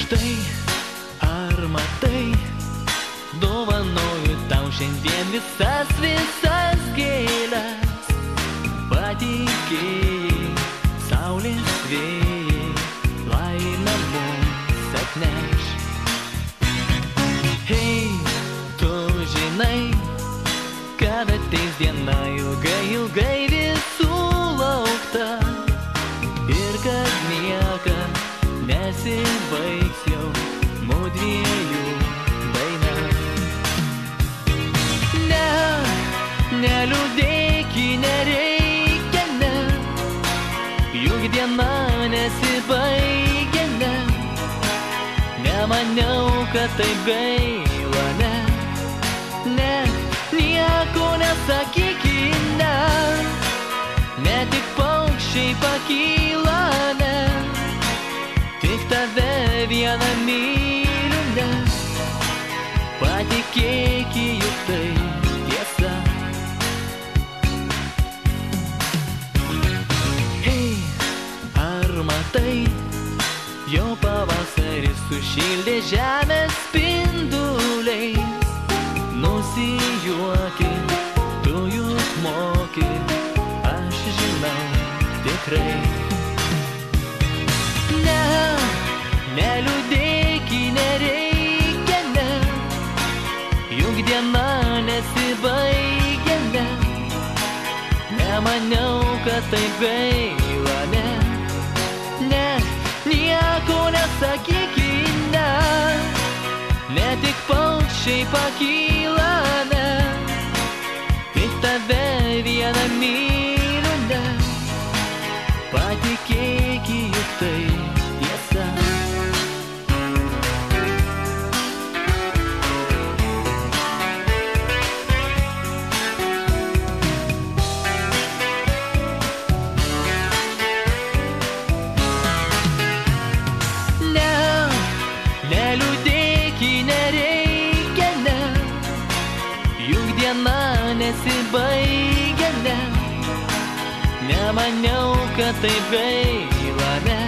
štai, ar matai, dovanoju tau šiandien visas gėles. Patikėjai, saulės vėjai, laimę mums atneš. Hei, tu žinai, kad ateis diena ilgai visų laukta ir kad niekad nesibaigs jau mudviejų daina. Neliūdėki, nereikia, ne, juk diena nesibaigia, ne. Nemaniau, kad taip gaila, ne, nieko nesakyki, ne, ne tik paukščiai pakyla, ne, tik tave vieną myliu, ne, patikėki, juk tai tiesa. Hei, ar matai, jau pavasaris sušildė žemės spinduliais. Nusijuoki, tu juk moki, aš žinau tikrai. Neliūdėki, nereikia, ne, juk diena nesibaigia, ne. Nemaniau, kad taip gaila, ne, nieko nesakyki, ne, ne tik paukščiai pakyla, ne, tik tave vieną myliu, ne, patikėki, juk tai tiesa. Neliūdėki, nereikia, ne, juk diena nesibaigia, ne. Nemaniau, kad taip gaila, ne,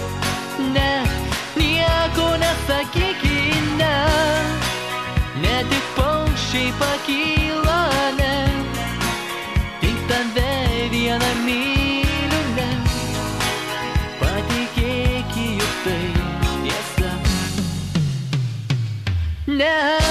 nieko nesakyki, ne, ne tik paukščiai pakyla, ne, tik tave vieną myliu, ne, patikėki, juk tai tiesa.